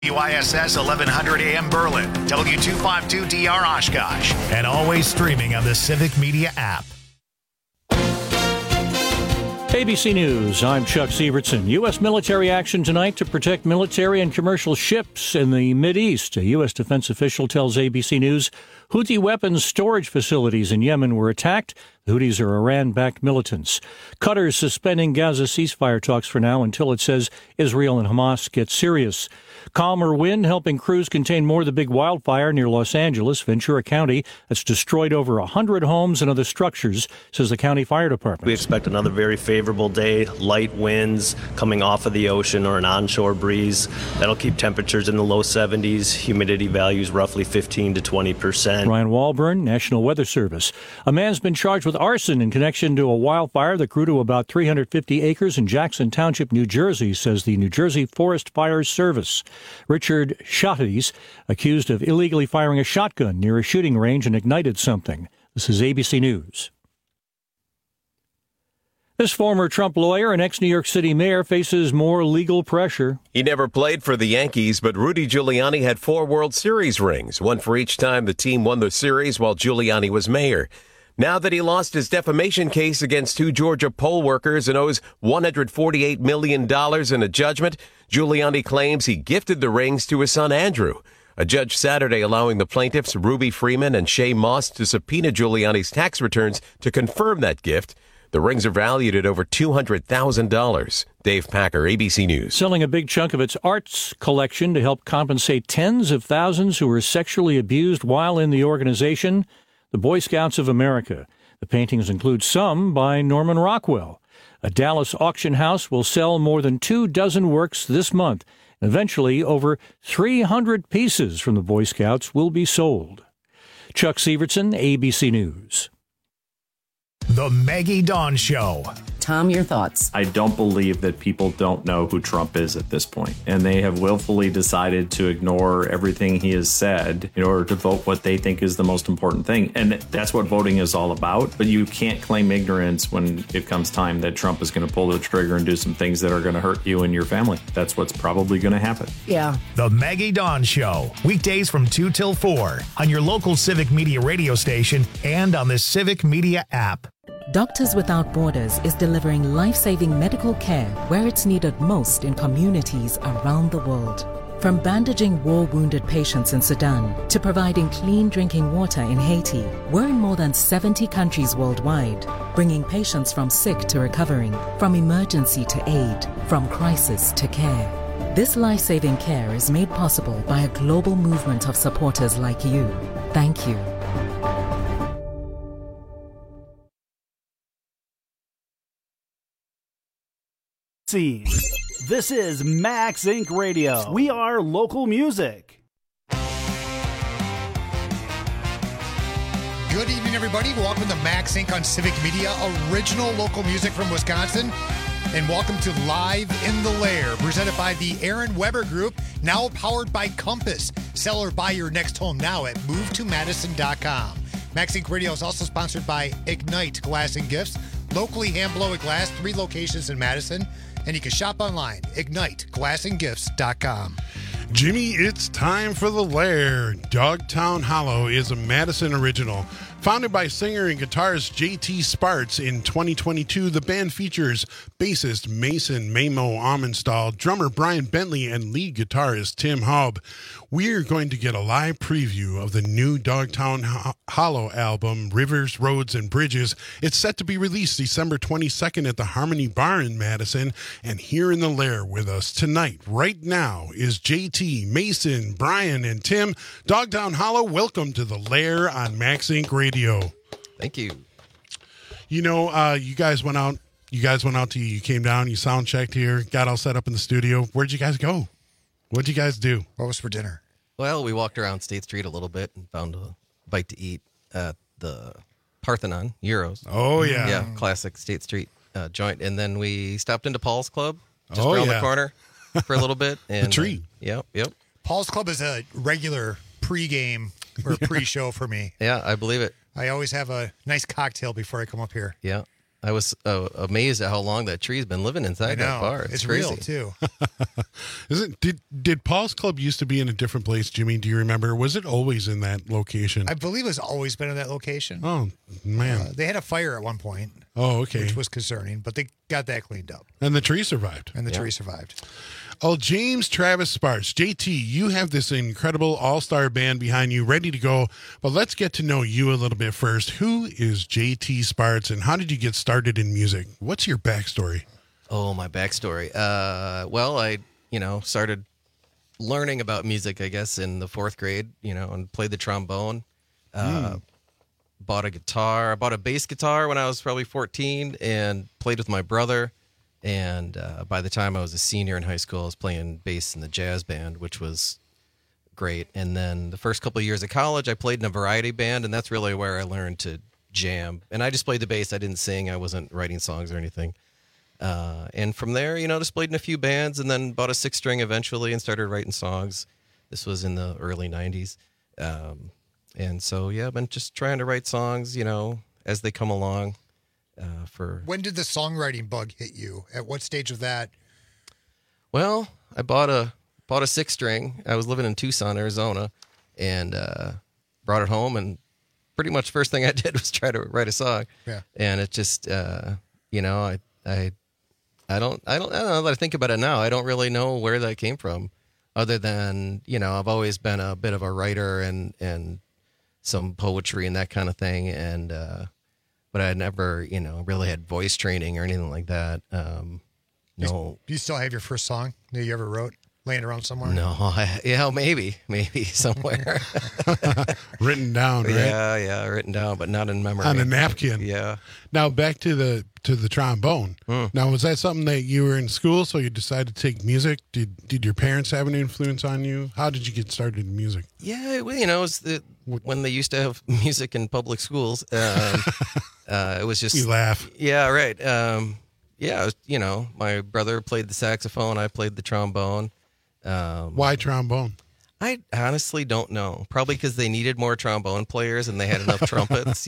WISS 1100 AM Berlin, W252DR Oshkosh, and always streaming on the Civic Media app. ABC News, I'm Chuck Sievertson. U.S. military action tonight to protect military and commercial ships in the Mideast. A U.S. defense official tells ABC News Houthi weapons storage facilities in Yemen were attacked. The Houthis are Iran-backed militants. Qatar suspending Gaza ceasefire talks for now until it says Israel and Hamas get serious. Calmer wind helping crews contain more of the big wildfire near Los Angeles, Ventura County. That's destroyed over 100 homes and other structures, says the county fire department. We expect another very favorable day, light winds coming off of the ocean or an onshore breeze. That'll keep temperatures in the low 70s, humidity values roughly 15 to 20%. Ryan Walburn, National Weather Service. A man's been charged with arson in connection to a wildfire that grew to about 350 acres in Jackson Township, New Jersey, says the New Jersey Forest Fire Service. Richard Schottis, accused of illegally firing a shotgun near a shooting range and ignited something. This is ABC News. This former Trump lawyer and ex-New York City mayor faces more legal pressure. He never played for the Yankees, but Rudy Giuliani had 4 World Series rings, one for each time the team won the series while Giuliani was mayor. Now that he lost his defamation case against 2 Georgia poll workers and owes $148 million in a judgment, Giuliani claims he gifted the rings to his son Andrew. A judge Saturday allowing the plaintiffs Ruby Freeman and Shay Moss to subpoena Giuliani's tax returns to confirm that gift. The rings are valued at over $200,000. Dave Packer, ABC News. Selling a big chunk of its arts collection to help compensate tens of thousands who were sexually abused while in the organization, the Boy Scouts of America. The paintings include some by Norman Rockwell. A Dallas auction house will sell more than 24 works this month. Eventually, over 300 pieces from the Boy Scouts will be sold. Chuck Sievertson, ABC News. The Maggie Dawn Show. Tom, your thoughts? I don't believe that people don't know who Trump is at this point, and they have willfully decided to ignore everything he has said in order to vote what they think is the most important thing. And that's what voting is all about. But you can't claim ignorance when it comes time that Trump is going to pull the trigger and do some things that are going to hurt you and your family. That's what's probably going to happen. Yeah. The Maggie Dawn Show. Weekdays from 2 till 4 on your local Civic Media radio station and on the Civic Media app. Doctors Without Borders is delivering life-saving medical care where it's needed most in communities around the world. From bandaging war-wounded patients in Sudan to providing clean drinking water in Haiti, we're in more than 70 countries worldwide, bringing patients from sick to recovering, from emergency to aid, from crisis to care. This life-saving care is made possible by a global movement of supporters like you. Thank you. This is Max Inc. Radio. We are local music. Good evening, everybody. Welcome to Max Inc. on Civic Media, original local music from Wisconsin. And welcome to Live in the Lair, presented by the Aaron Weber Group, now powered by Compass. Sell or buy your next home now at movetomadison.com. Max Inc. Radio is also sponsored by Ignite Glass and Gifts, locally hand-blown glass, 3 locations in Madison. And you can shop online, igniteglassandgifts.com. Jimmy, it's time for The Lair. Dogtown Hollow is a Madison original. Founded by singer and guitarist J.T. Sparks in 2022, the band features bassist Mason Mamo Amenstall, drummer Brian Bentley, and lead guitarist Tim Haub. We're going to get a live preview of the new Dogtown Hollow album, Rivers, Roads, and Bridges. It's set to be released December 22nd at the Harmony Bar in Madison. And here in The Lair with us tonight, right now, is J.T., Mason, Brian, and Tim. Dogtown Hollow, welcome to The Lair on Max Inc. Radio. Thank you. You know, you guys went out you came down, you sound checked here, got all set up in the studio. Where'd you guys go? What'd you guys do? What was for dinner? Well, we walked around State Street a little bit and found a bite to eat at the Parthenon, Euros. Oh, yeah. Yeah, classic State Street joint. And then we stopped into Paul's Club just around the corner for a little bit. And, the tree. Yep. Paul's Club is a regular pregame or pre-show for me. Yeah, I believe it. I always have a nice cocktail before I come up here. Yeah. I was amazed at how long that tree's been living inside that bar. It's crazy. real too. Did Paul's Club used to be in a different place, Jimmy? Do you remember? Was it always in that location? I believe it's always been in that location. Oh, man. They had a fire at one point. Oh, okay. Which was concerning, but they got that cleaned up. And the tree survived. Tree survived. Oh, James Travis Sparks. JT, you have this incredible all-star band behind you ready to go, but let's get to know you a little bit first. Who is JT Sparks, and how did you get started in music? What's your backstory? Oh, my backstory. Well, I, started learning about music, I guess, in the 4th grade, and played the trombone. Bought a guitar. I bought a bass guitar when I was probably 14 and played with my brother. And by the time I was a senior in high school, I was playing bass in the jazz band, which was great. And then the first couple of years of college, I played in a variety band, and that's really where I learned to jam. And I just played the bass. I didn't sing. I wasn't writing songs or anything. And from there, just played in a few bands and then bought a 6-string eventually and started writing songs. This was in the early 90s. And so, I've been just trying to write songs, as they come along. When did the songwriting bug hit you? At what stage of that? Well, I bought a 6-string. I was living in Tucson, Arizona, and brought it home. And pretty much first thing I did was try to write a song. Yeah. And it just, I don't know that I think about it now. I don't really know where that came from, other than I've always been a bit of a writer and some poetry and that kind of thing, and but I never really had voice training or anything like that. No. Do you still have your first song that you ever wrote laying around somewhere? No, maybe somewhere. Written down, right? Yeah, written down, but not in memory. On a napkin. Yeah. Now back to the trombone. Now, was that something that you were in school, so you decided to take music? Did your parents have an influence on you? How did you get started in music? Yeah, it was when they used to have music in public schools. It was just... You laugh. Yeah, right. My brother played the saxophone. I played the trombone. Why trombone? I honestly don't know. Probably because they needed more trombone players and they had enough trumpets,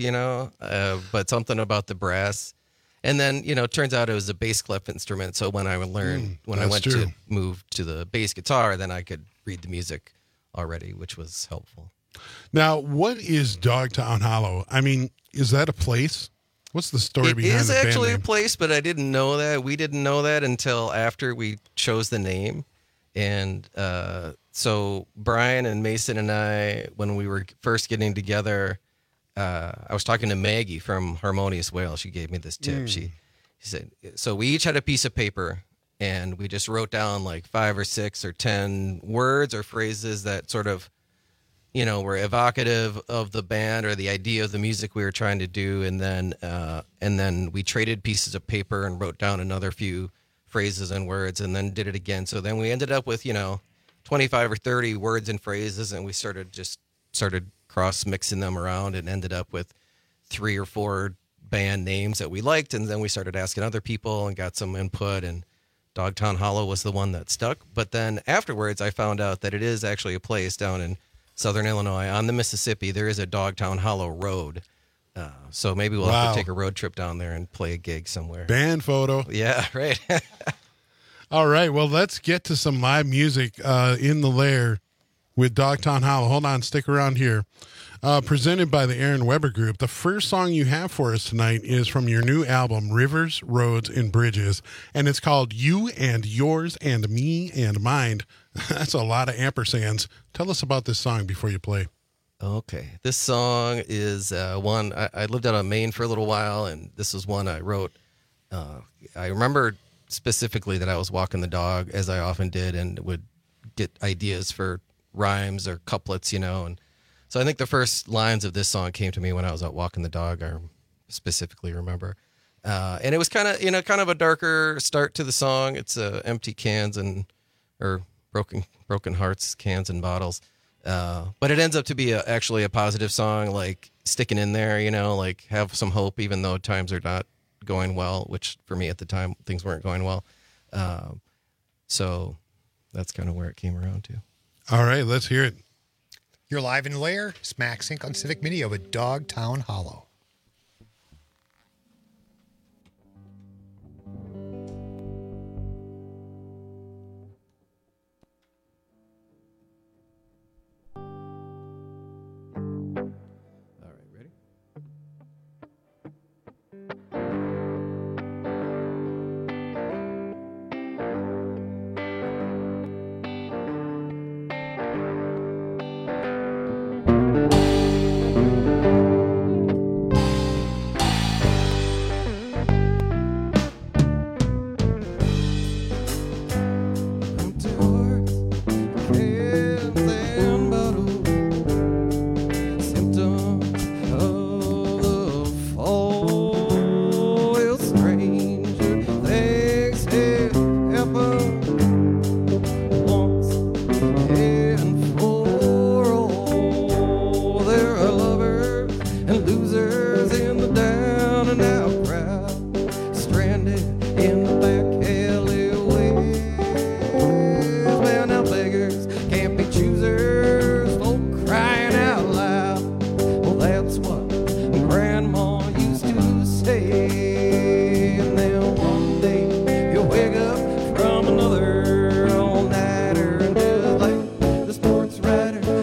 but something about the brass. And then, it turns out it was a bass clef instrument. So when I learned, I went to move to the bass guitar, then I could read the music already, which was helpful. Now, what is Dogtown Hollow? I mean, is that a place? What's the story behind the band name? It is actually a place, but I didn't know that. We didn't know that until after we chose the name. And so Brian and Mason and I, when we were first getting together, I was talking to Maggie from Harmonious Whale. She gave me this tip. She said, so we each had a piece of paper and we just wrote down like 5 or 6 or 10 words or phrases that sort of, were evocative of the band or the idea of the music we were trying to do. And then we traded pieces of paper and wrote down another few phrases and words and then did it again. So then we ended up with, 25 or 30 words and phrases, and we started cross mixing them around and ended up with 3 or 4 band names that we liked. And then we started asking other people and got some input, and Dogtown Hollow was the one that stuck. But then afterwards, I found out that it is actually a place down in Southern Illinois on the Mississippi. There is a Dogtown Hollow Road. So maybe we'll have to take a road trip down there and play a gig somewhere. Band photo. Yeah, right. All right. Well, let's get to some live music in the lair with Dogtown Hollow. Hold on. Stick around here. Presented by the Aaron Weber Group. The first song you have for us tonight is from your new album, Rivers, Roads, and Bridges. And it's called You and Yours and Me and Mine. That's a lot of ampersands. Tell us about this song before you play. Okay. This song is one, I lived out on Maine for a little while, and this is one I wrote. I remember specifically that I was walking the dog, as I often did, and would get ideas for rhymes or couplets, and so I think the first lines of this song came to me when I was out walking the dog, I specifically remember. And it was kind of a darker start to the song. It's empty cans or broken hearts, cans and bottles. But it ends up to be actually a positive song, like sticking in there, like have some hope, even though times are not going well, which for me at the time, things weren't going well. So that's kind of where it came around to. All right, let's hear it. You're live in the lair. Smack Sync on Civic Media with Dogtown Hollow.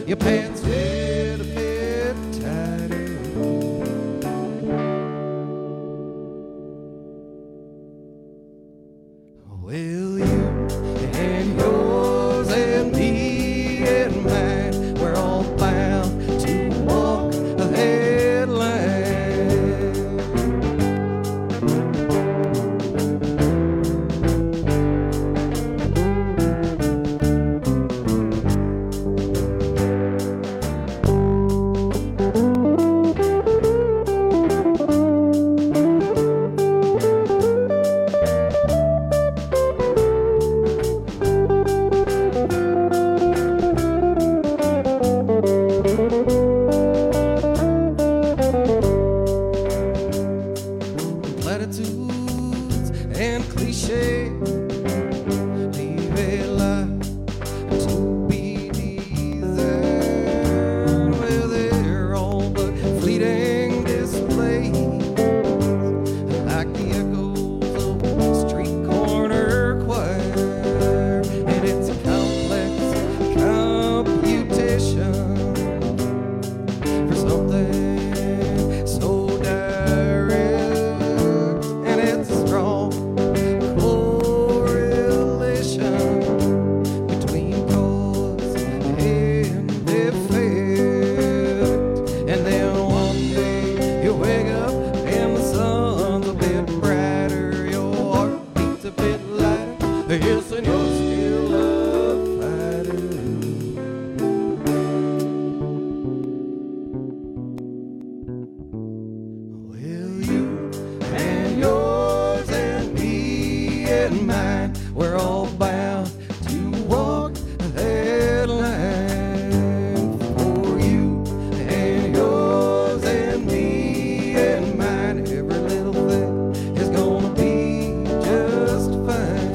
your pants fit a bit tighter. Well, you and yours and me and mine, we're all bound to walk the headline. Platitudes and cliches leave a lot to be desired. Well, they're all but fleeting displays, like the echoes of a street corner choir. And it's a complex computation for something so direct, and it's a strong correlation between cause and effect. And then one day you wake up and the sun's a bit brighter, your heart beats a bit lighter, yes, and you're still a fighter. Well, you and yours and me and mine, we're all bound to walk that line. For you and yours and me and mine, every little thing is gonna be just fine.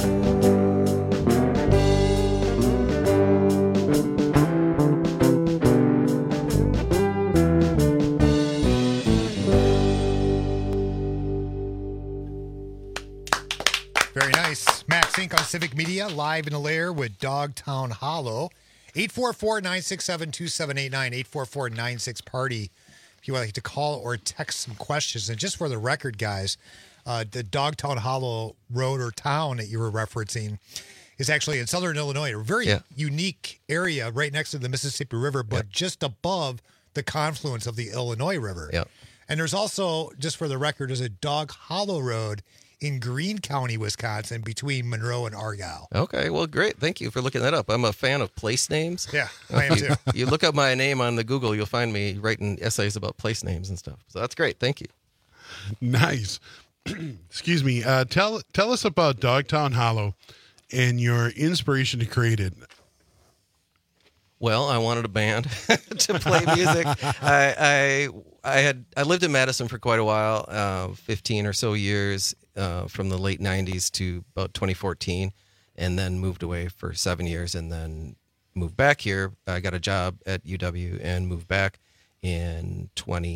Very nice. Max Inc. on Civic Media, live in the lair with Dogtown Hollow. 844-967-2789, 844-96-PARTY. If you would like to call or text some questions. And just for the record, guys, the Dogtown Hollow road or town that you were referencing is actually in southern Illinois, a very unique area right next to the Mississippi River, but just above the confluence of the Illinois River. Yep. And there's also, just for the record, there's a Dog Hollow Road in Greene County, Wisconsin, between Monroe and Argyle. Okay, well, great. Thank you for looking that up. I'm a fan of place names. Yeah, I am too. You look up my name on the Google, you'll find me writing essays about place names and stuff. So that's great. Thank you. Nice. Excuse me. Tell us about Dogtown Hollow and your inspiration to create it. Well, I wanted a band to play music. I lived in Madison for quite a while, 15 or so years, from the late 90s to about 2014, and then moved away for 7 years and then moved back here. I got a job at UW and moved back in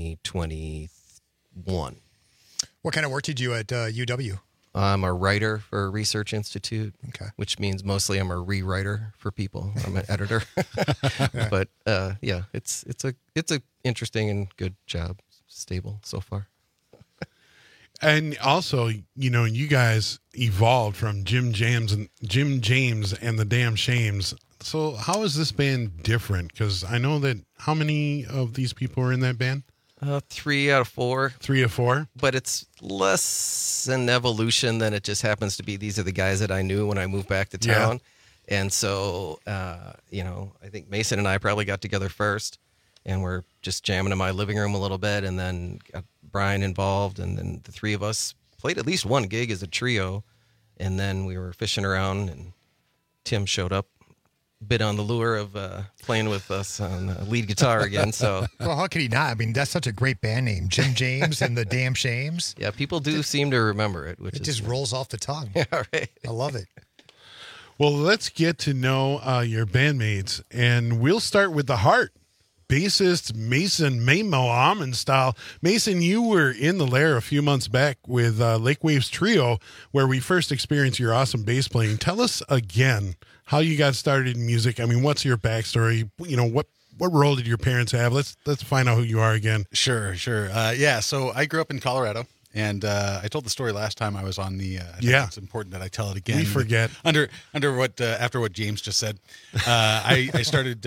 2021. What kind of work did you do at UW? I'm a writer for a research institute, which means mostly I'm a rewriter for people. I'm an editor, but yeah, it's a interesting and good job, stable so far. And also, you know, you guys evolved from Jim James and the Damn Shames. So how is this band different? Because I know that how many of these people are in that band? 3 out of 4. 3 of 4. But it's less an evolution than it just happens to be. These are the guys that I knew when I moved back to town. Yeah. And so, you know, I think Mason and I probably got together first, and we're just jamming in my living room a little bit, and then got Brian involved, and then the three of us played at least one gig as a trio, and then we were fishing around, and Tim showed up, bit on the lure of playing with us on lead guitar again. So, well, how could he not? I mean, that's such a great band name, Jim James and the Damn Shames. Yeah, people do seem to remember it, which it just rolls off the tongue. Yeah, right. I love it. Well, let's get to know your bandmates, and we'll start with the heart. Bassist Mason Mamo Almenstyle. Mason, you were in the lair a few months back with Lake Waves Trio, where we first experienced your awesome bass playing. Tell us again how you got started in music. I mean, what's your backstory? You know, what role did your parents have? Let's find out who you are again. Sure. Yeah, so I grew up in Colorado, and I told the story last time I was on the. I think it's important that I tell it again. We forget after what James just said. I started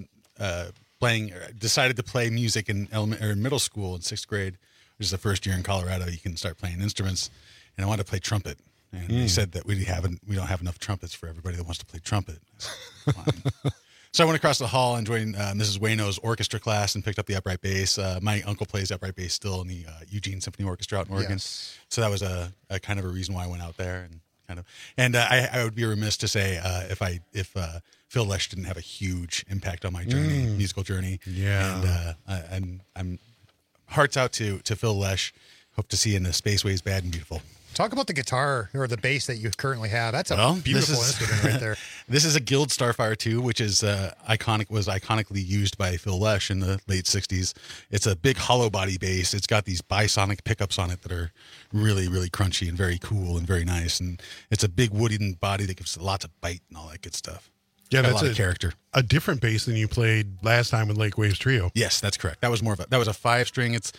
decided to play music in middle school in 6th grade, which is the first year in Colorado you can start playing instruments, and I wanted to play trumpet. And they said that we don't have enough trumpets for everybody that wants to play trumpet. So I went across the hall and joined Mrs. Wayno's orchestra class and picked up the upright bass. My uncle plays upright bass still in the Eugene Symphony Orchestra out in Oregon. Yes. So that was a kind of a reason why I went out there and I would be remiss to say if Phil Lesh didn't have a huge impact on my journey, musical journey. Yeah. And I'm hearts out to Phil Lesh. Hope to see you in the Spaceways Bad and Beautiful. Talk about the guitar or the bass that you currently have. That's a beautiful instrument right there. This is a Guild Starfire 2, which is was iconically used by Phil Lesh in the late 60s. It's a big hollow body bass. It's got these bisonic pickups on it that are really, really crunchy and very cool and very nice. And it's a big wooden body that gives lots of bite and all that good stuff. Yeah, that's a lot of character. A different bass than you played last time with Lake Waves Trio. Yes, that's correct. That was a 5-string. It's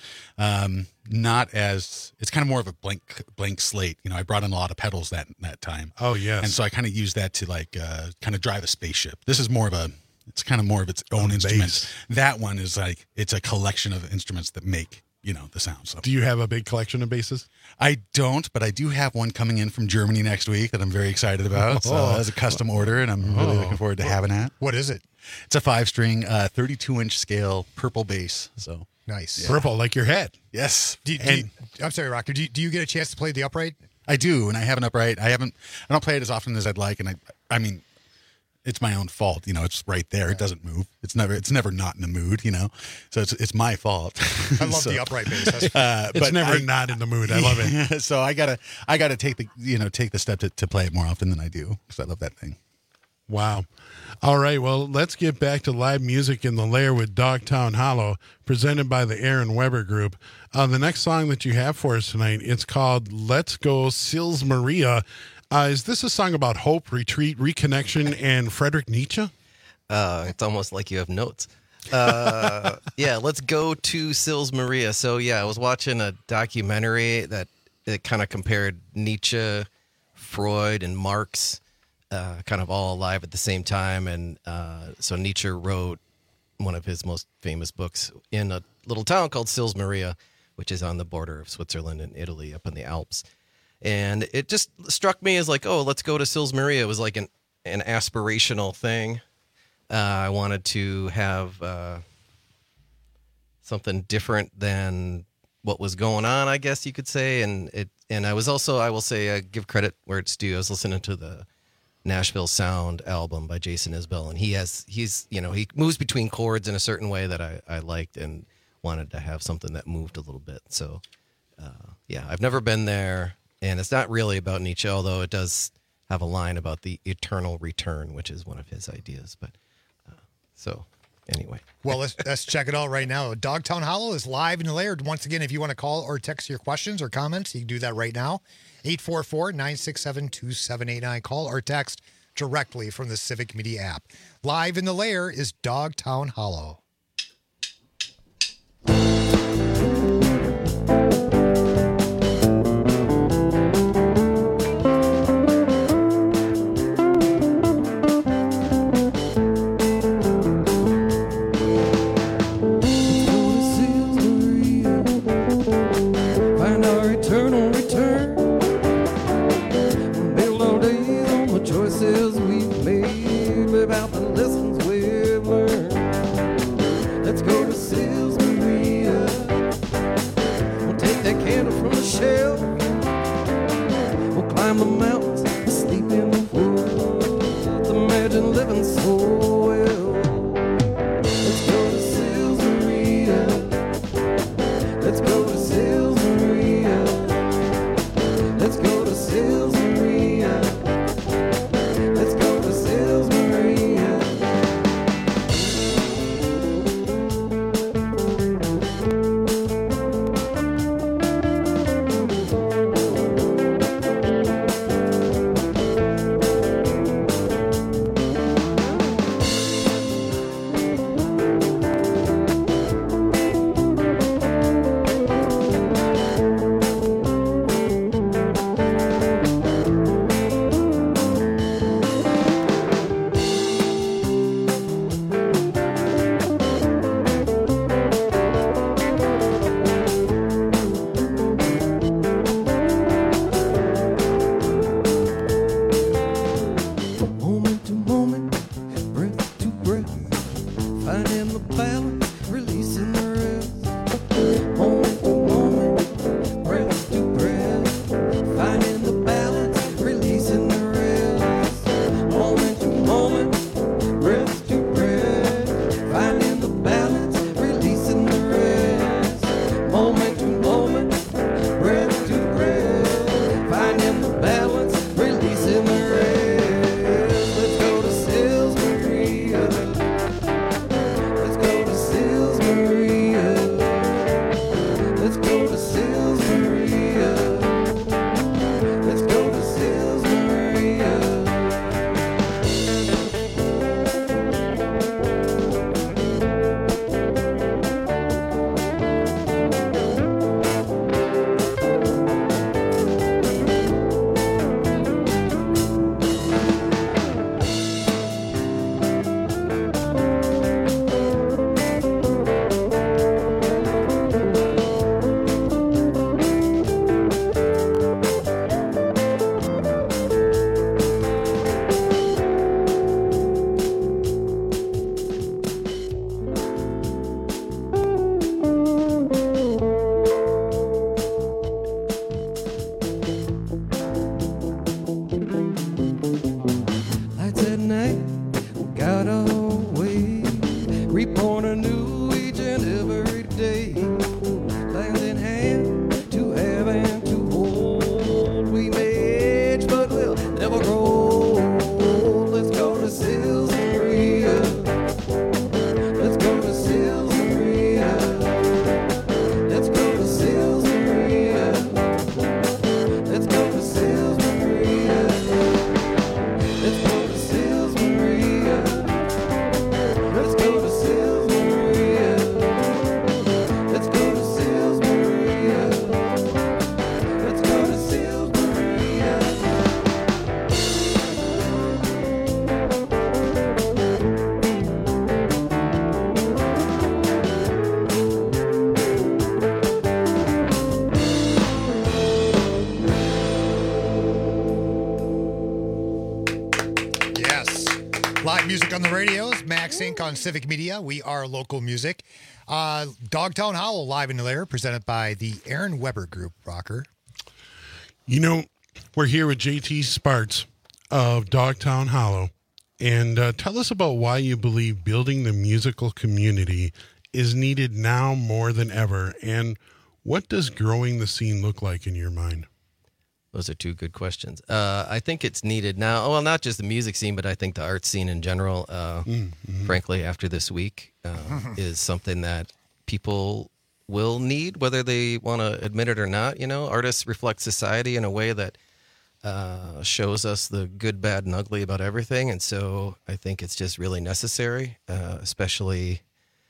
it's kind of more of a blank slate. You know, I brought in a lot of pedals that time. Oh yes. And so I kind of used that to kind of drive a spaceship. This is more of it's kind of more of its own instrument. Bass. That one is it's a collection of instruments that make the sound. So. Do you have a big collection of basses? I don't, but I do have one coming in from Germany next week that I'm very excited about. So that's a custom order, and I'm really looking forward to having that. What is it? It's a 5-string, 32-inch scale purple bass. So nice. Yeah. Purple, like your head. Yes. I'm sorry, Rocker. Do you get a chance to play the upright? I do, and I have an upright. I don't play it as often as I'd like, and I mean, it's my own fault. It's right there. It doesn't move. It's never not in the mood. So it's my fault. I love the upright bass. It's never not in the mood. I love it. So I gotta take the step to play it more often than I do because I love that thing. Wow. All right. Well, let's get back to live music in the Lair with Dogtown Hollow, presented by the Aaron Weber Group. The next song that you have for us tonight, it's called "Let's Go Sils Maria." Is this a song about hope, retreat, reconnection, and Friedrich Nietzsche? It's almost like you have notes. Yeah, let's go to Sils Maria. So, I was watching a documentary that it kind of compared Nietzsche, Freud, and Marx kind of all alive at the same time. And so Nietzsche wrote one of his most famous books in a little town called Sils Maria, which is on the border of Switzerland and Italy up in the Alps. And it just struck me as let's go to Sils Maria. It was like an aspirational thing. I wanted to have something different than what was going on, I guess you could say. And I was also, I will say, give credit where it's due. I was listening to the Nashville Sound album by Jason Isbell, and he moves between chords in a certain way that I liked and wanted to have something that moved a little bit. So, I've never been there. And it's not really about Nietzsche, although it does have a line about the eternal return, which is one of his ideas. But so anyway. Well, let's check it out right now. Dogtown Hollow is live in the Lair. Once again, if you want to call or text your questions or comments, you can do that right now. 844-967-2789. Call or text directly from the Civic Media app. Live in the Lair is Dogtown Hollow. Choices we've made without the lessons we've learned. finding the balance, releasing the rest. Moment to moment, breath to breath, finding the balance, releasing the rest. Moment to moment, breath to breath, finding the balance, releasing the rest. Moment to moment, breath to breath, finding the balance, releasing the rest. Let's go to Sils Maria. Let's go to Sils Maria. Let's go to Sils Maria. Let's go to Sils Maria. Lights at night, we got away, reborn anew each and every day. Hands in hand, to have and to hold. We may age, but we'll never grow old. Let's go to Sils Maria. Let's go to Sils Maria. Let's go to Sils Maria. Let's go to Sils Maria. Let's go to Sils Maria. Let's go to Sils Maria. Let's go to Sils Maria. Let's go to Sils Maria. Yes. Live music on the radios. Max Inc. on Civic Media. We are local music. Dogtown Hollow live in the lair, presented by the Aaron Weber Group. Rocker. You know, we're here with JT Sparts of Dogtown Hollow. And tell us about why you believe building the musical community is needed now more than ever. And what does growing the scene look like in your mind? Those are two good questions. I think it's needed now. Well, not just the music scene, but I think the art scene in general, frankly, after this week, is something that people will need, whether they want to admit it or not. You know, artists reflect society in a way that shows us the good, bad, and ugly about everything. And so I think it's just really necessary, especially...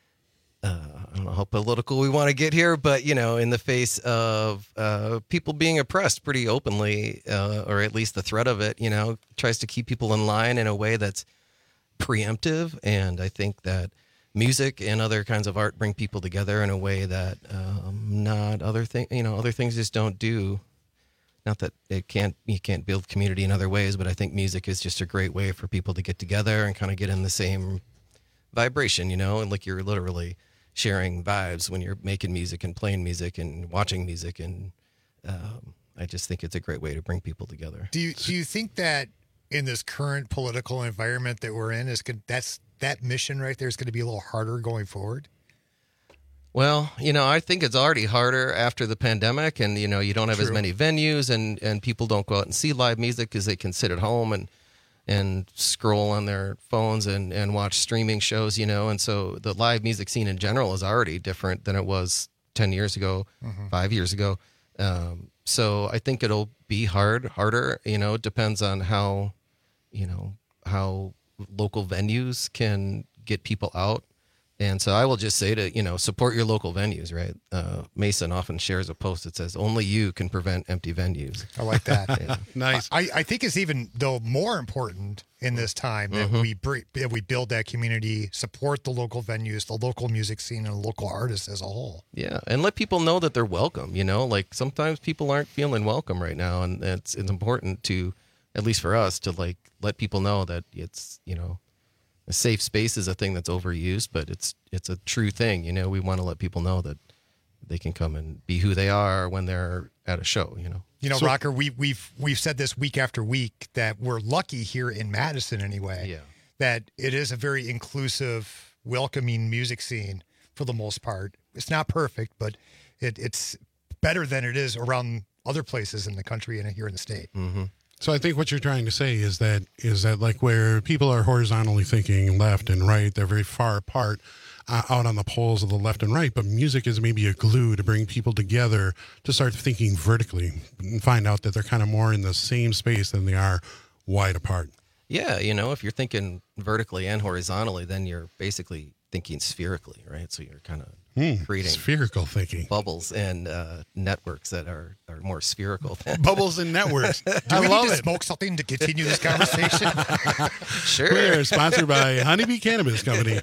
I don't know how political we want to get here, but, you know, in the face of people being oppressed pretty openly, or at least the threat of it, you know, tries to keep people in line in a way that's preemptive. And I think that music and other kinds of art bring people together in a way that other things just don't do. Not that you can't build community in other ways, but I think music is just a great way for people to get together and kind of get in the same vibration, you know, and like you're literally sharing vibes when you're making music and playing music and watching music. And I just think it's a great way to bring people together. Do you think that in this current political environment that we're in, that mission right there is going to be a little harder going forward? Well, you know, I think it's already harder after the pandemic, and, you know, you don't have as many venues, and people don't go out and see live music because they can sit at home and scroll on their phones and watch streaming shows, you know. And so the live music scene in general is already different than it was 10 years ago, 5 years ago. So I think it'll be harder, you know. It depends on how local venues can get people out. And so I will just say to, you know, support your local venues, right? Mason often shares a post that says, only you can prevent empty venues. I like that. Yeah. Nice. I think it's even, though, more important in this time that we build that community, support the local venues, the local music scene, and local artists as a whole. Yeah, and let people know that they're welcome, you know? Like, sometimes people aren't feeling welcome right now, and it's important to, at least for us, to, like, let people know that it's, you know, a safe space is a thing that's overused, but it's a true thing. You know, we want to let people know that they can come and be who they are when they're at a show, you know. You know, so, Rocker, we've said this week after week that we're lucky here in Madison anyway, that it is a very inclusive, welcoming music scene for the most part. It's not perfect, but it's better than it is around other places in the country and here in the state. Mm-hmm. So I think what you're trying to say is that like where people are horizontally thinking left and right, they're very far apart out on the poles of the left and right, but music is maybe a glue to bring people together to start thinking vertically and find out that they're kind of more in the same space than they are wide apart. Yeah, you know, if you're thinking vertically and horizontally, then you're basically thinking spherically, right? So you're kind of creating spherical thinking bubbles and networks that are more spherical. Bubbles and networks. Do we need to smoke something to continue this conversation? Sure. We are sponsored by Honeybee Cannabis Company.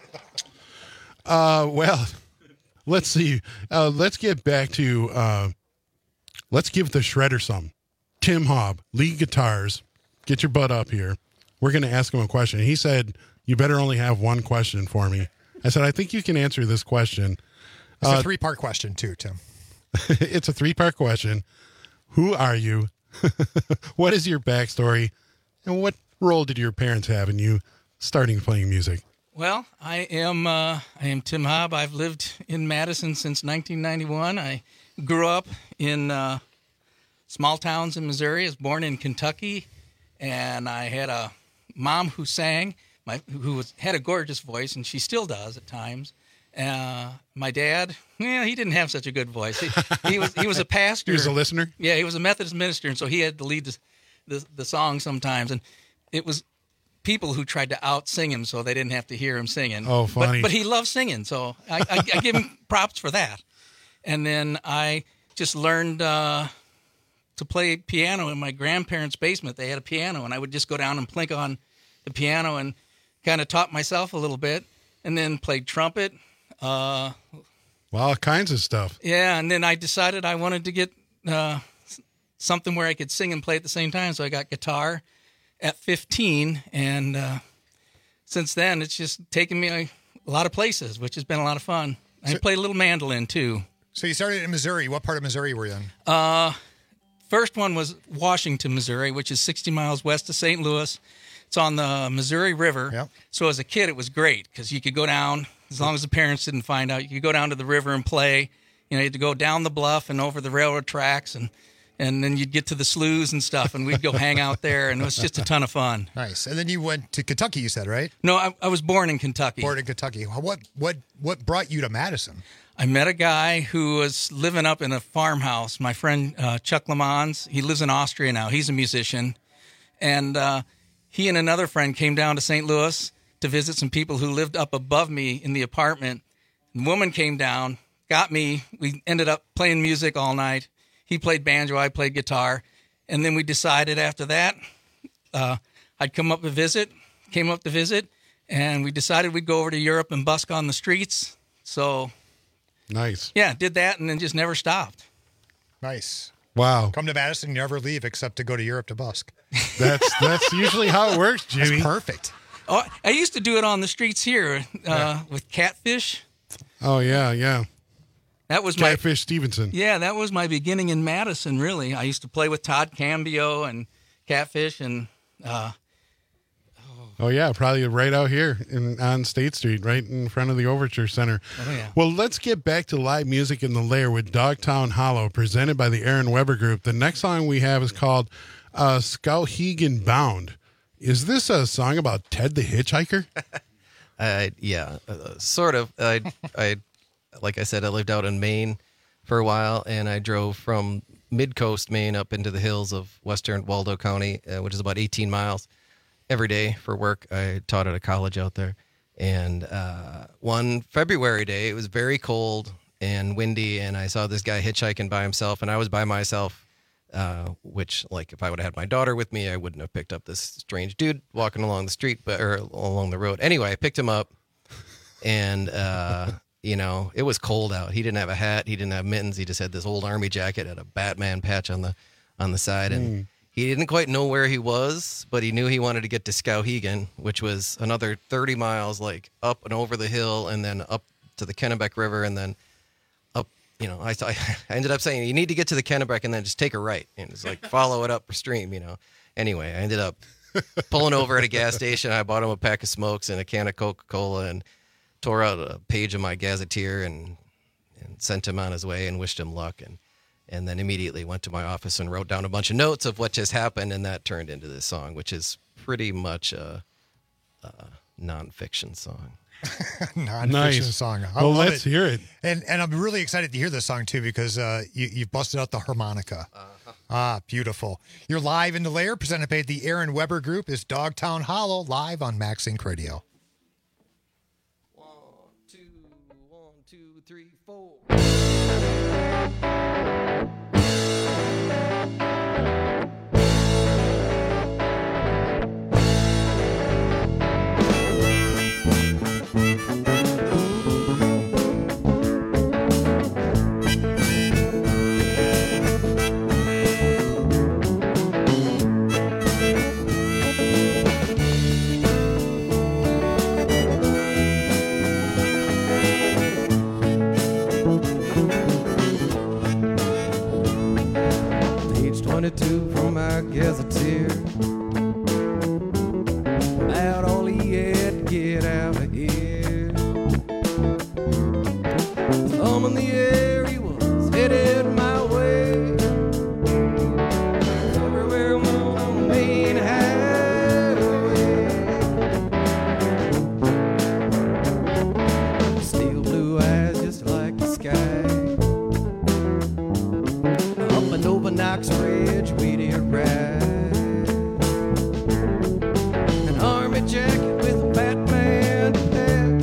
Well, let's see. Let's get back to let's give the shredder some. Tim Hobb, lead guitars. Get your butt up here. We're going to ask him a question. He said, "You better only have one question for me." I said, "I think you can answer this question." It's a 3-part question too, Tim. It's a 3-part question. Who are you? What is your backstory? And what role did your parents have in you starting playing music? Well, I am Tim Hobb. I've lived in Madison since 1991. I grew up in small towns in Missouri. I was born in Kentucky, and I had a mom who sang, had a gorgeous voice, and she still does at times. My dad, he didn't have such a good voice. He was a pastor. He was a listener? Yeah, he was a Methodist minister, and so he had to lead the song sometimes. And it was people who tried to out-sing him so they didn't have to hear him singing. Oh, funny. But he loved singing, so I give him props for that. And then I just learned to play piano in my grandparents' basement. They had a piano, and I would just go down and plink on the piano and kind of taught myself a little bit, and then played trumpet. Well, all kinds of stuff. Yeah, and then I decided I wanted to get something where I could sing and play at the same time, so I got guitar at 15, and since then it's just taken me a lot of places, which has been a lot of fun. I played a little mandolin too. So you started in Missouri. What part of Missouri were you in? First one was Washington, Missouri, which is 60 miles west of St. Louis. It's on the Missouri River. Yep. So as a kid, it was great because you could go down, as long as the parents didn't find out, you could go down to the river and play. You know, you had to go down the bluff and over the railroad tracks, and then you'd get to the sloughs and stuff, and we'd go hang out there, and it was just a ton of fun. Nice. And then you went to Kentucky, you said, right? No, I was born in Kentucky. Born in Kentucky. What brought you to Madison? I met a guy who was living up in a farmhouse. My friend Chuck Lamons, he lives in Austria now. He's a musician. And he and another friend came down to St. Louis to visit some people who lived up above me in the apartment. The woman came down, got me. We ended up playing music all night. He played banjo, I played guitar. And then we decided after that I'd came up to visit, and we decided we'd go over to Europe and busk on the streets. So... Nice. Yeah, did that and then just never stopped. Nice. Wow. Come to Madison, you never leave except to go to Europe to busk. That's usually how it works, Jimmy. That's perfect. Oh, I used to do it on the streets here with Catfish. Oh, yeah. That was Catfish Stevenson. Yeah, that was my beginning in Madison, really. I used to play with Todd Cambio and Catfish and... Oh, yeah, probably right out here on State Street, right in front of the Overture Center. Oh, yeah. Well, let's get back to live music in the Lair with Dogtown Hollow, presented by the Aaron Weber Group. The next song we have is called Skowhegan Bound. Is this a song about Ted the Hitchhiker? Yeah, sort of. I like I said, I lived out in Maine for a while, and I drove from mid-coast Maine up into the hills of western Waldo County, which is about 18 miles. Every day for work. I taught at a college out there. And one February day, it was very cold and windy, and I saw this guy hitchhiking by himself, and I was by myself, which, like, if I would have had my daughter with me, I wouldn't have picked up this strange dude walking along the street, or along the road. Anyway, I picked him up, and, it was cold out. He didn't have a hat. He didn't have mittens. He just had this old army jacket, had a Batman patch on the side, and He didn't quite know where he was, but he knew he wanted to get to Skowhegan, which was another 30 miles, like up and over the hill, and then up to the Kennebec River, and then up. You know, I ended up saying, you need to get to the Kennebec and then just take a right, and it's like follow it upstream. You know. Anyway, I ended up pulling over at a gas station. I bought him a pack of smokes and a can of Coca-Cola, and tore out a page of my Gazetteer and sent him on his way and wished him luck. And then immediately went to my office and wrote down a bunch of notes of what just happened, and that turned into this song, which is pretty much a nonfiction song. Nonfiction song. I well, love let's hear it. And I'm really excited to hear this song too, because you've busted out the harmonica. Beautiful. You're live in the Lair, presented by the Aaron Weber Group. Is Dogtown Hollow live on MaxInc Radio. 1, 2, 3, 4. Page 22 from my Gazetteer, about all he had to get out of here. Thumb in the air, he was headed my way. Everywhere on the main highway. Steel blue eyes just like the sky. Up and over Knox Ridge, we did ride. An army jacket with a Batman patch.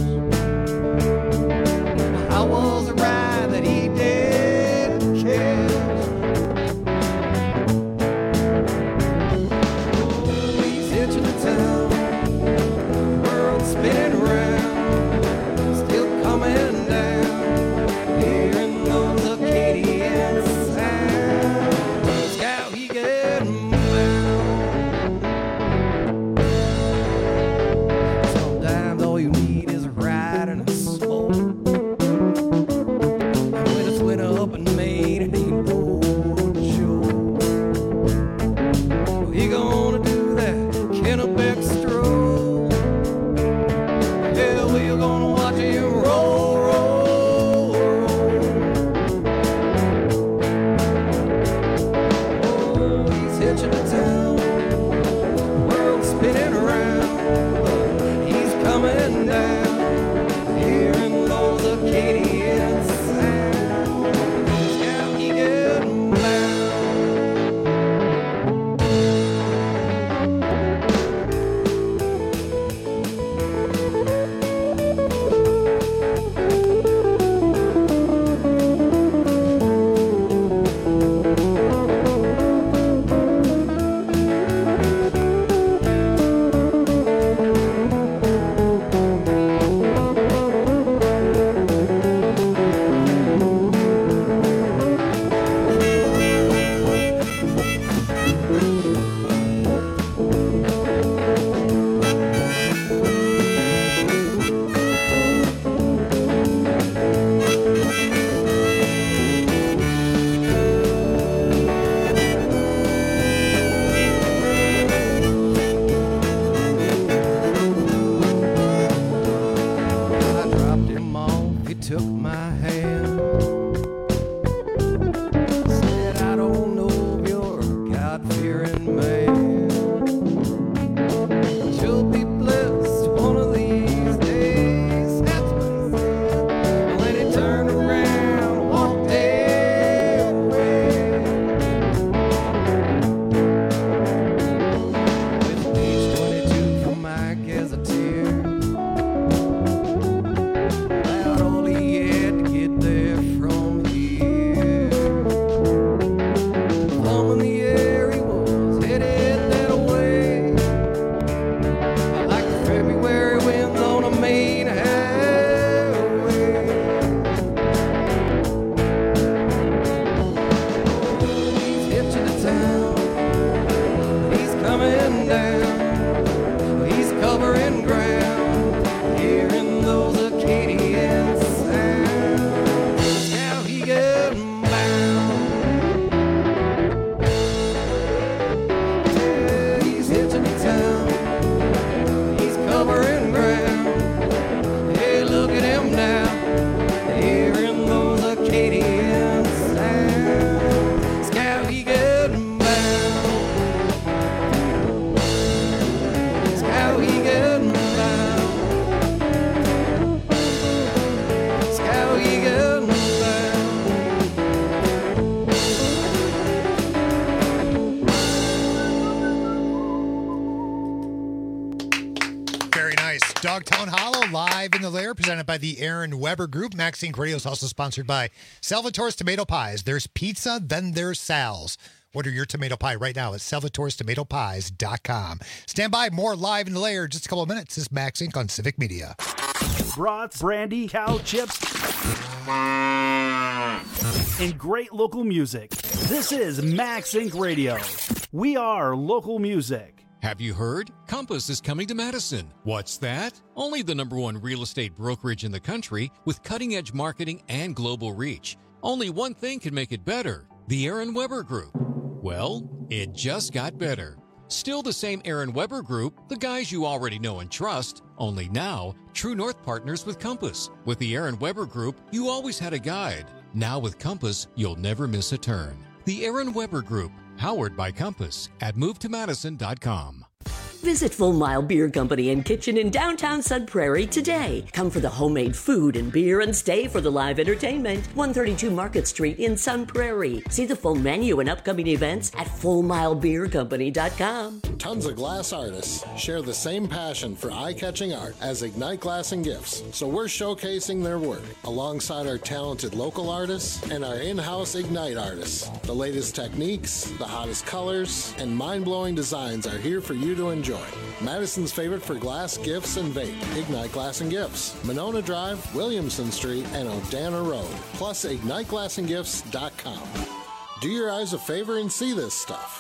I was a ride that he didn't catch. Oh, he's hitching to town, the world's spinning round, still coming down, hearing those Acadian sounds. Skowhegan bound. Sometimes all you need is a ride and a smoke. When it's winter up in Maine, it ain't no joke. We gonna do that Kennebec stroll. Yeah, we're gonna watch you roll, roll, roll. He's hitching to town, world spinning around, but he's coming down, hearing those Acadian sounds. Skowhegan bound. I dropped him off, he took my hand. Said, I don't know if you're a God-fearing man, but you'll be blessed one of these days. That's what he said. And when he turned around and walked away. With page 22 from my Gazetteer, about all he had to get there. in the Lair, presented by the Aaron Weber Group. Max Inc. Radio is also sponsored by Salvatore's Tomato Pies. There's pizza, then there's Sal's. Order your tomato pie right now at salvatorestomatopies.com. Stand by, more Live in the Lair in just a couple of minutes. This is Max Inc. on Civic Media. Brats, brandy, cow chips, and great local music. This is Max Inc. Radio. We are local music. Have you heard? Compass is coming to Madison. What's that? Only the #1 real estate brokerage in the country with cutting-edge marketing and global reach. Only one thing can make it better: the Aaron Weber Group. Well, it just got better. Still the same Aaron Weber Group, the guys you already know and trust, only now, True North partners with Compass. With the Aaron Weber Group, you always had a guide. Now with Compass, you'll never miss a turn. The Aaron Weber Group, powered by Compass, at movetomadison.com. Visit Full Mile Beer Company and Kitchen in downtown Sun Prairie today. Come for the homemade food and beer and stay for the live entertainment. 132 Market Street in Sun Prairie. See the full menu and upcoming events at FullMileBeerCompany.com. Tons of glass artists share the same passion for eye-catching art as Ignite Glass and Gifts, so we're showcasing their work alongside our talented local artists and our in-house Ignite artists. The latest techniques, the hottest colors, and mind-blowing designs are here for you to enjoy. Madison's favorite for glass, gifts, and vape. Ignite Glass and Gifts. Monona Drive, Williamson Street, and Odana Road. Plus, IgniteGlassandGifts.com. Do your eyes a favor and see this stuff.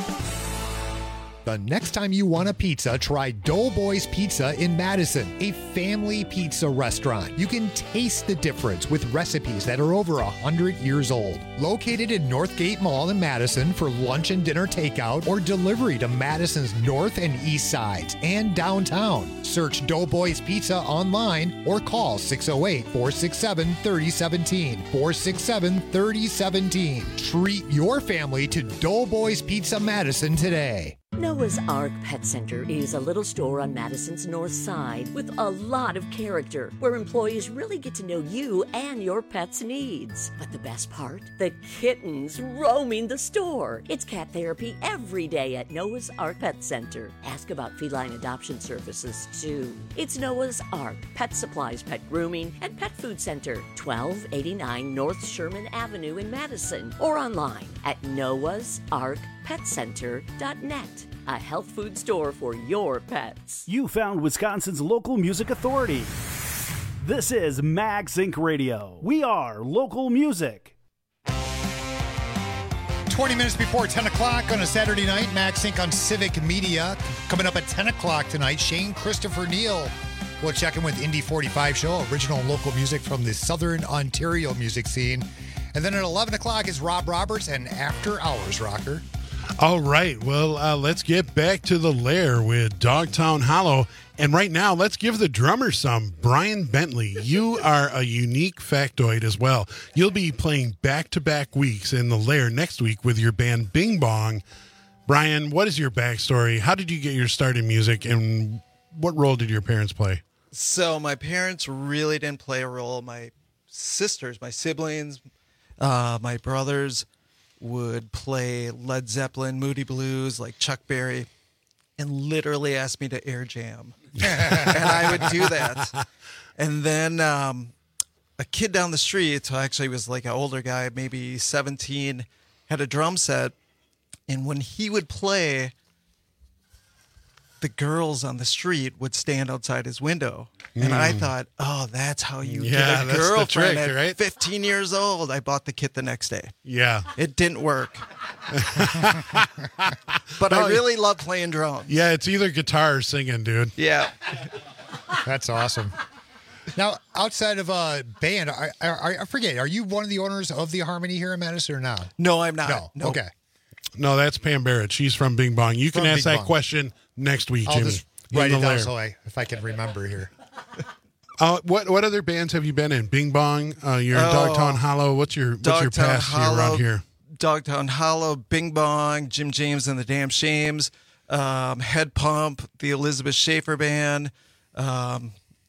The next time you want a pizza, try Doughboys Pizza in Madison, a family pizza restaurant. You can taste the difference with recipes that are over 100 years old. Located in Northgate Mall in Madison for lunch and dinner takeout or delivery to Madison's north and east sides and downtown. Search Doughboys Pizza online or call 608-467-3017. 467-3017. Treat your family to Doughboys Pizza Madison today. Noah's Ark Pet Center is a little store on Madison's north side with a lot of character, where employees really get to know you and your pet's needs. But the best part? The kittens roaming the store. It's cat therapy every day at Noah's Ark Pet Center. Ask about feline adoption services, too. It's Noah's Ark Pet Supplies, Pet Grooming, and Pet Food Center, 1289 North Sherman Avenue in Madison, or online at noahsarkpetcenter.net. A health food store for your pets. You found Wisconsin's local music authority. This is Max Inc. Radio. We are local music. 20 minutes before 10 o'clock on a Saturday night, Max Inc. on Civic Media. Coming up at 10 o'clock tonight, Shane Christopher Neal will check in with Indy 45 Show, original local music from the Southern Ontario music scene. And then at 11 o'clock is Rob Roberts and After Hours Rocker. All right, well, let's get back to the Lair with Dogtown Hollow. And right now, let's give the drummer some. Brian Bentley, you are a unique factoid as well. You'll be playing back-to-back weeks in the Lair next week with your band Bing Bong. Brian, what is your backstory? How did you get your start in music, and what role did your parents play? So my parents really didn't play a role. My sisters, my siblings, my brothers would play Led Zeppelin, Moody Blues, like Chuck Berry, and literally ask me to air jam. And I would do that. And then a kid down the street, so actually he was like an older guy, maybe 17, had a drum set. And when he would play, the girls on the street would stand outside his window. And I thought, oh, that's how you get a girlfriend at right? 15 years old. I bought the kit the next day. Yeah. It didn't work. But I really love playing drums. Yeah, it's either guitar or singing, dude. Yeah. That's awesome. Now, outside of a band, I forget, are you one of the owners of the Harmony here in Madison or not? No, I'm not. No. Nope. Okay. No, that's Pam Barrett. She's from Bing Bong. You can ask that question next week, Jimmy. I'll just write it down so if I can remember here. What other bands have you been in? Bing Bong, you're in Dogtown Hollow. What's your past around here? Dogtown Hollow, Bing Bong, Jim James and the Damn Shames, Head Pump, the Elizabeth Schaefer Band. There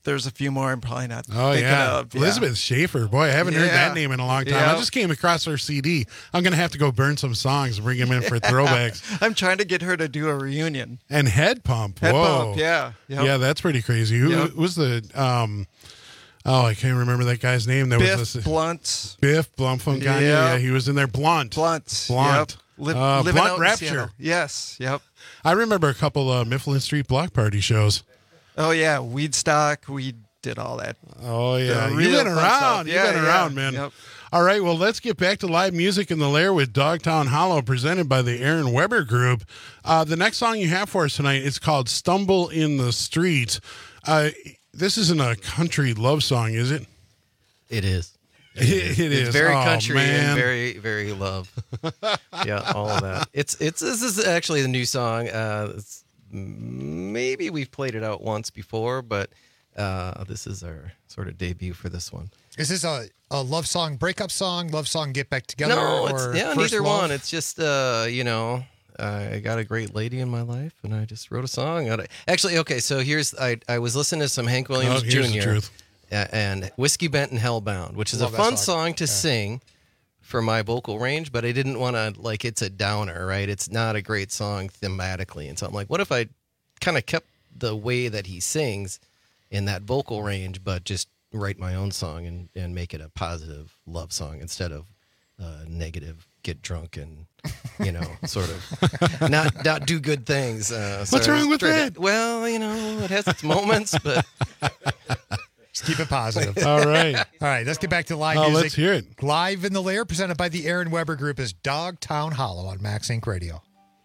there's a few more I'm probably not Oh, thinking yeah. of. Elizabeth Schaefer. Boy, I haven't heard that name in a long time. I just came across her CD. I'm going to have to go burn some songs and bring them in for throwbacks. I'm trying to get her to do a reunion. And Head Pump. Head Whoa. Pump, yeah. Yep. Yeah, that's pretty crazy. Who was the... I can't remember that guy's name. There Biff was this, Blunt. Biff Blunt from Kanye. Yeah, he was in there. Blunt. Blunt. Blunt. Yep. Living Blunt out in Rapture. Seattle. Yes. Yep. I remember a couple of Mifflin Street Block Party shows. Oh, yeah. Weedstock. We did all that. Oh, yeah. You've You've been around. You've been around, man. Yep. All right, well, let's get back to live music in the Lair with Dogtown Hollow, presented by the Aaron Weber Group. The next song you have for us tonight is called Stumble in the Street. This isn't a country love song, is it? It is. It is. It's very country man. and very, very love. Yeah, all of that. This is actually the new song. Maybe we've played it out once before, but this is our sort of debut for this one. Is this a love song, breakup song, love song, get back together? No, or neither love? one. It's just I got a great lady in my life, and I just wrote a song. Actually, okay, so I was listening to some Hank Williams here's the Jr. truth. And Whiskey Bent and Hellbound, which is Love a that fun song. song to sing for my vocal range, but I didn't want to, it's a downer, right? It's not a great song thematically. And so I'm like, what if I kind of kept the way that he sings in that vocal range, but just write my own song and make it a positive love song instead of negative, get drunk and, sort of not do good things. What's wrong with that? Well, it has its moments, but... Just keep it positive. All right. All right, let's get back to live music. Let's hear it. Live in the Lair, presented by the Aaron Weber Group, is Dogtown Hollow on Max Inc. Radio.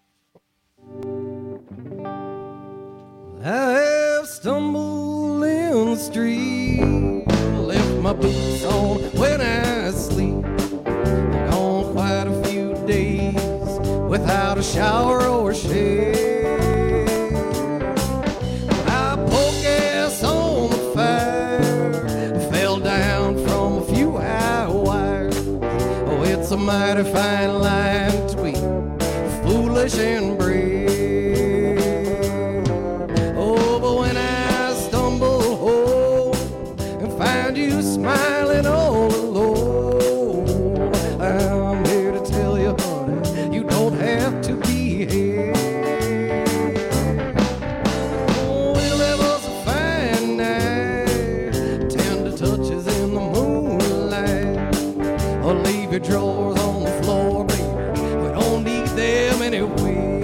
I have stumbled in the street, left my boots on when I sleep. Gone quite a few days without a shower or a shave. I poke gas on the fire, fell down from a few high wires. Oh, it's a mighty fine line between foolish and brave. Smiling all alone, I'm here to tell you, honey, you don't have to be here. Oh, well, it was a fine night, tender touches in the moonlight. Oh, leave your drawers on the floor, baby, we don't need them anyway.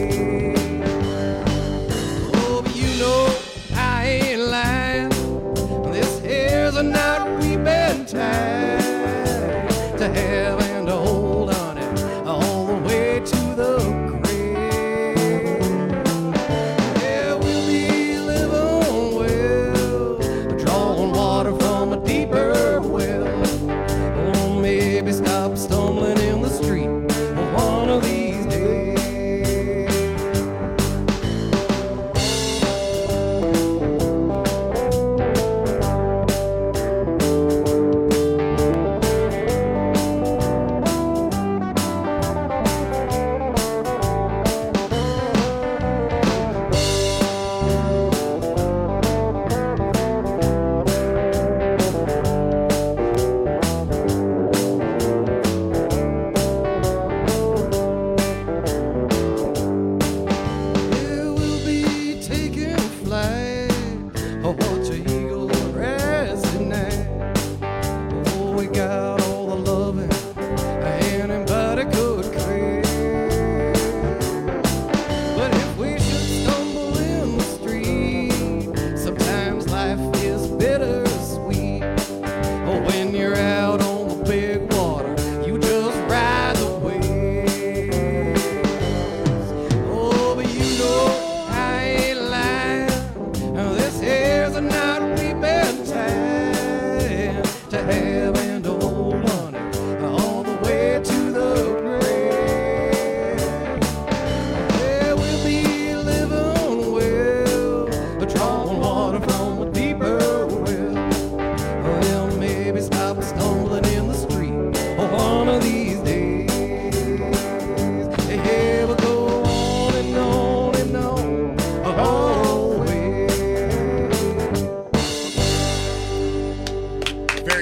Oh, but you know I ain't lying, this here's a night tied to have and to hold on it all the way to the grave. Yeah, we'll be living well, drawing water from a deeper well. Oh, maybe stop stumbling in the street one of these days.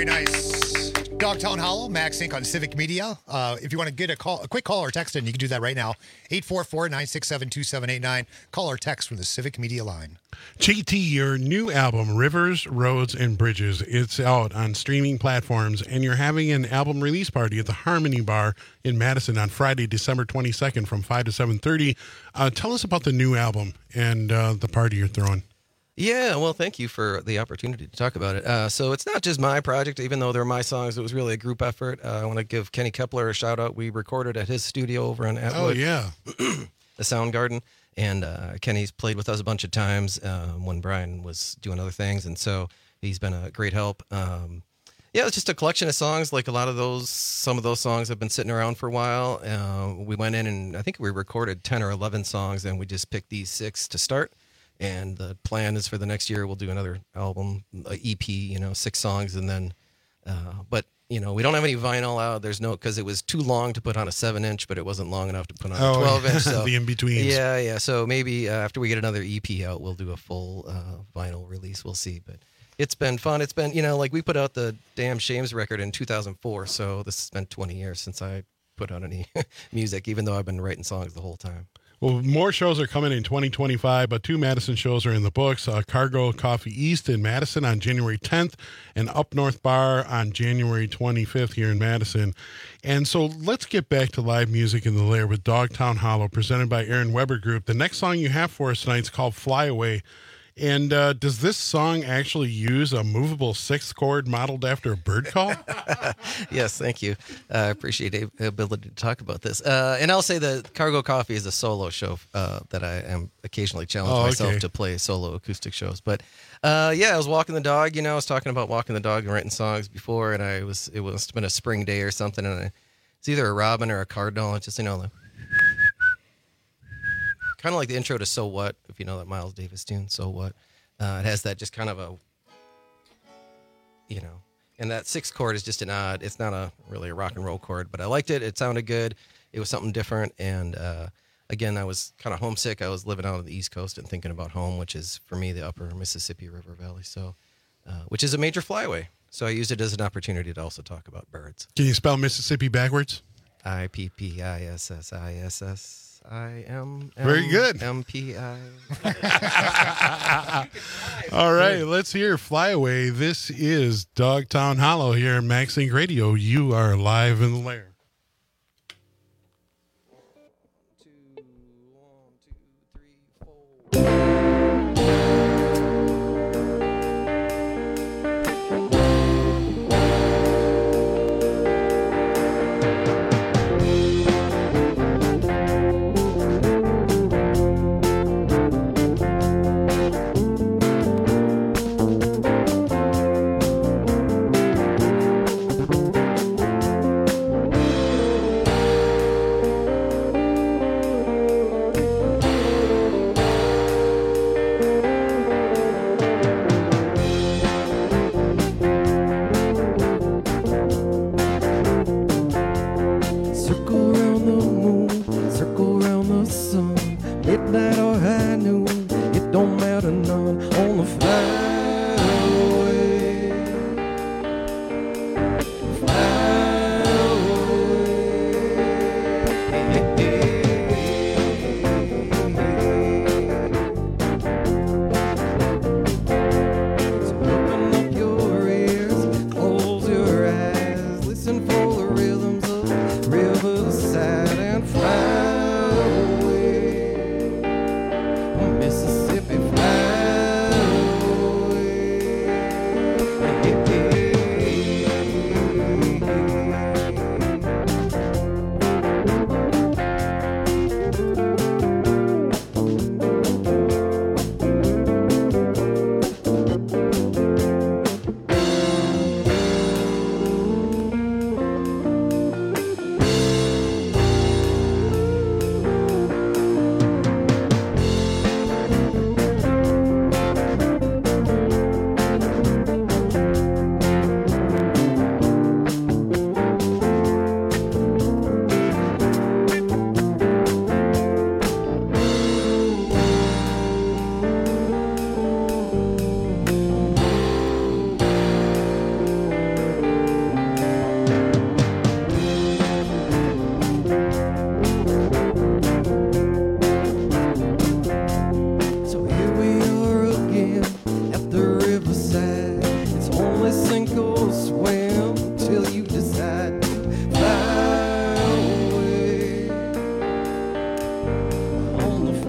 Very nice. Dogtown Hollow, Max Inc. on Civic Media. If you want to get a quick call or text in, you can do that right now. 844-967-2789. Call or text from the Civic Media line. JT, your new album, Rivers, Roads, and Bridges, it's out on streaming platforms, and you're having an album release party at the Harmony Bar in Madison on Friday, December 22nd from 5 to 7:30. Tell us about the new album and the party you're throwing. Yeah, well, thank you for the opportunity to talk about it. So it's not just my project, even though they're my songs. It was really a group effort. I want to give Kenny Kepler a shout out. We recorded at his studio over in Atwood. Oh, yeah. The Soundgarden. And Kenny's played with us a bunch of times when Brian was doing other things. And so he's been a great help. Yeah, it's just a collection of songs. Like some of those songs have been sitting around for a while. We went in and I think we recorded 10 or 11 songs, and we just picked these 6 to start. And the plan is for the next year, we'll do another album, EP, 6 songs. And then, but, we don't have any vinyl out. Because it was too long to put on a 7-inch, but it wasn't long enough to put on a 12-inch. So, the in-betweens. Yeah. So maybe after we get another EP out, we'll do a full vinyl release. We'll see. But it's been fun. It's been, we put out the Damn Shames record in 2004. So this has been 20 years since I put out any music, even though I've been writing songs the whole time. Well, more shows are coming in 2025, but 2 Madison shows are in the books. Cargo Coffee East in Madison on January 10th and Up North Bar on January 25th here in Madison. And so let's get back to live music in the Lair with Dogtown Hollow, presented by Aaron Weber Group. The next song you have for us tonight is called Fly Away. And does this song actually use a movable 6th chord modeled after a bird call? Yes, thank you. I appreciate the ability to talk about this. And I'll say that Cargo Coffee is a solo show that I am occasionally challenge myself to play solo acoustic shows. But I was walking the dog. I was talking about walking the dog and writing songs before, and it must have been a spring day or something, and it's either a robin or a cardinal. It's just kind of like the intro to So What, if you know that Miles Davis tune, So What. It has that just kind of a, and that 6th chord is just it's not really a rock and roll chord, but I liked it. It sounded good. It was something different. And again, I was kind of homesick. I was living out on the East Coast and thinking about home, which is for me the upper Mississippi River Valley, so which is a major flyway. So I used it as an opportunity to also talk about birds. Can you spell Mississippi backwards? IPPISSISS. Very good. MPI. All right, let's hear Fly Away. This is Dogtown Hollow here at Max Inc. Radio. You are live in the Lair. swim till you decide to fly away. On the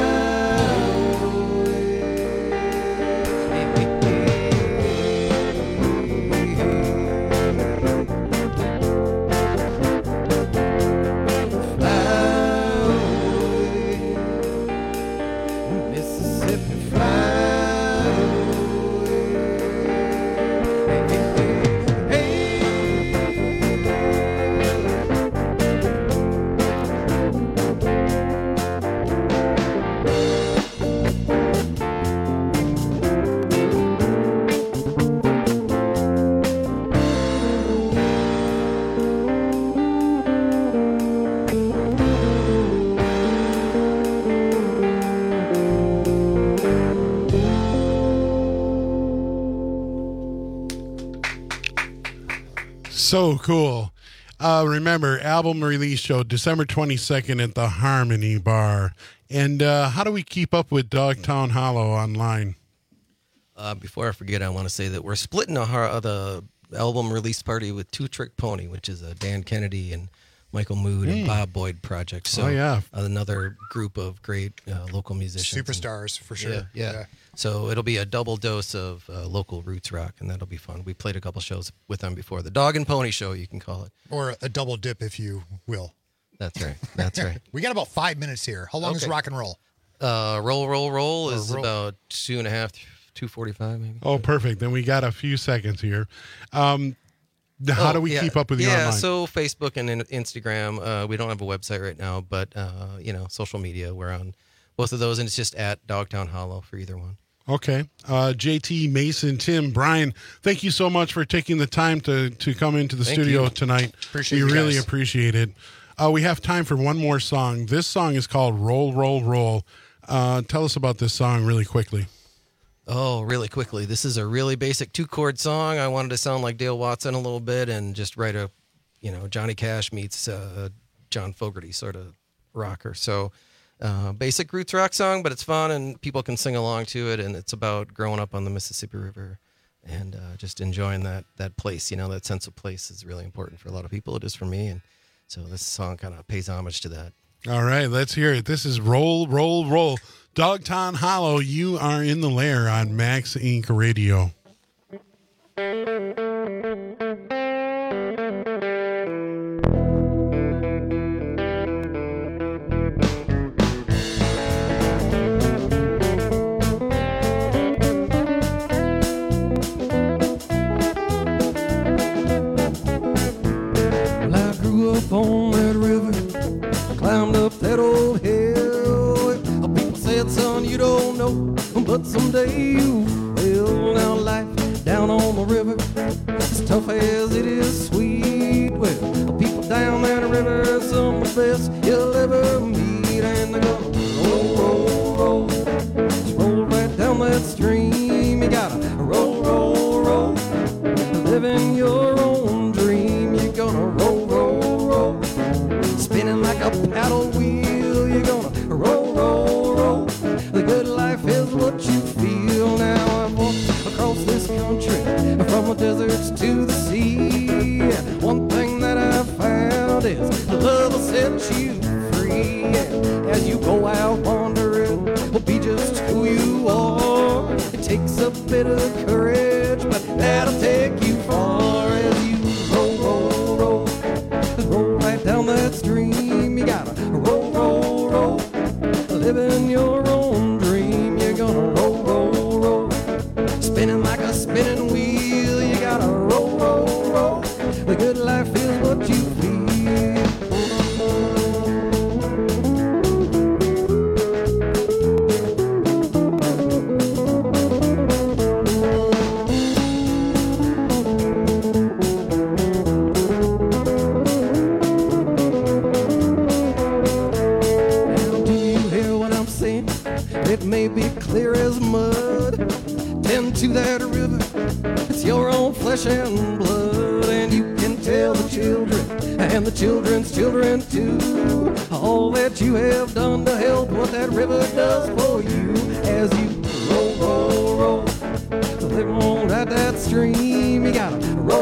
So cool. Remember, album release show December 22nd at the Harmony Bar. And how do we keep up with Dogtown Hollow online? Before I forget, I want to say that we're splitting the album release party with Two Trick Pony, which is a Dan Kennedy and Michael Mood and Bob Boyd project. So another group of great local musicians. Superstars, for sure. Yeah. So it'll be a double dose of local roots rock, and that'll be fun. We played a couple shows with them before. The Dog and Pony Show, you can call it. Or a double dip, if you will. That's right. That's right. We got about 5 minutes here. How long is rock and roll? Roll is about 2.5, 2:45 maybe. Oh, perfect. Then we got a few seconds here. How do we keep up with you online? Yeah, so Facebook and Instagram. We don't have a website right now, but social media. We're on both of those, and it's just at Dogtown Hollow for either one. Okay. JT, Mason, Tim, Brian, thank you so much for taking the time to come into the studio tonight. Appreciate we you really guys. appreciate it. We have time for one more song. This song is called Roll, Roll, Roll. Tell us about this song really quickly. Oh, really quickly. This is a really basic 2-chord song. I wanted to sound like Dale Watson a little bit and just write a, Johnny Cash meets John Fogerty sort of rocker. So basic roots rock song, but it's fun and people can sing along to it. And it's about growing up on the Mississippi River and just enjoying that place. That sense of place is really important for a lot of people. It is for me. And so this song kind of pays homage to that. All right, let's hear it. This is Roll, Roll, Roll. Dogtown Hollow, you are in the lair on Max Inc. Radio. Well, I grew up on that river, climbed up that old hill. People said, son, you don't know, but someday you will. Now life down on the river, as tough as it is sweet. Well, people down that river are some of the best you'll ever meet. And they're gonna roll, roll, roll, just roll right down that stream. You gotta roll, roll, roll, living your own dream. You're gonna roll, roll, roll, spinning like a paddle wheel. You're gonna roll, roll, roll, the good life is what you feel. Now I've walked across this country, from the deserts to the sea. One thing that I've found is the love will set you free. As you go out wandering, be just who you are. It takes a bit of courage, but that'll take you far. As you roll, roll, roll, just roll right down that stream. You gotta roll, roll, roll, living your own dream. You're gonna roll, roll, roll, spinning like a spinning wheel. You gotta roll, roll, roll, the good life is what you feel. It may be clear as mud. Tend to that river, it's your own flesh and blood. And you can tell the children and the children's children too, all that you have done to help what that river does for you. As you roll, roll, roll, live on right that stream. You gotta roll,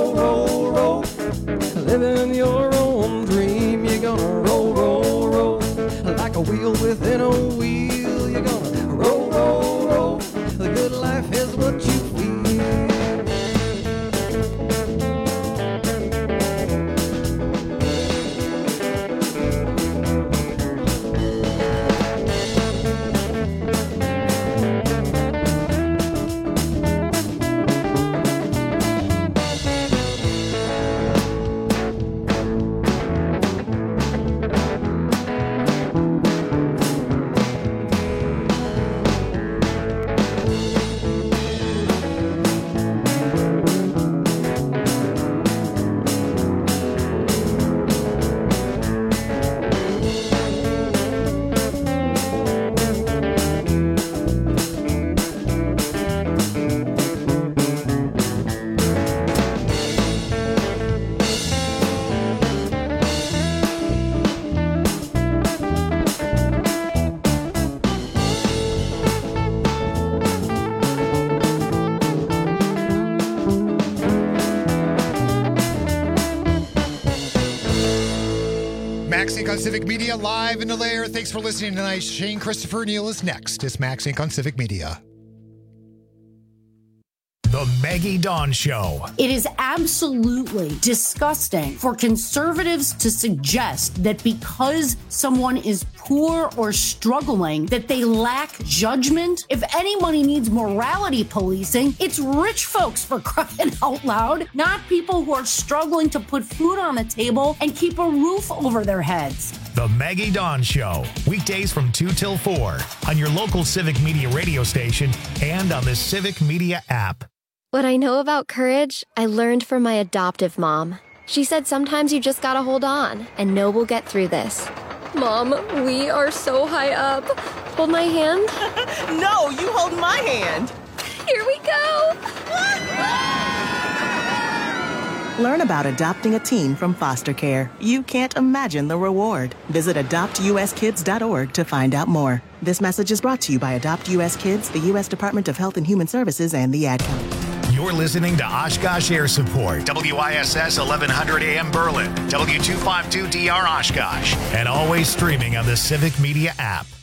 Max Inc. on Civic Media, live in the lair. Thanks for listening tonight. Shane Christopher Neal is next. It's Max Inc. on Civic Media. The Maggie Dawn Show. It is absolutely disgusting for conservatives to suggest that because someone is poor or struggling, that they lack judgment. If anybody needs morality policing, it's rich folks, for crying out loud, not people who are struggling to put food on the table and keep a roof over their heads. The Maggie Dawn Show. Weekdays from 2 till 4 on your local Civic Media radio station and on the Civic Media app. What I know about courage, I learned from my adoptive mom. She said sometimes you just gotta hold on and know we'll get through this. Mom, we are so high up. Hold my hand. No, you hold my hand. Here we go. Learn about adopting a teen from foster care. You can't imagine the reward. Visit adoptuskids.org to find out more. This message is brought to you by Adopt US Kids, the U.S. Department of Health and Human Services, and the Ad Council. You're listening to Oshkosh Air Support, WISS 1100 AM Berlin, W252DR Oshkosh, and always streaming on the Civic Media app.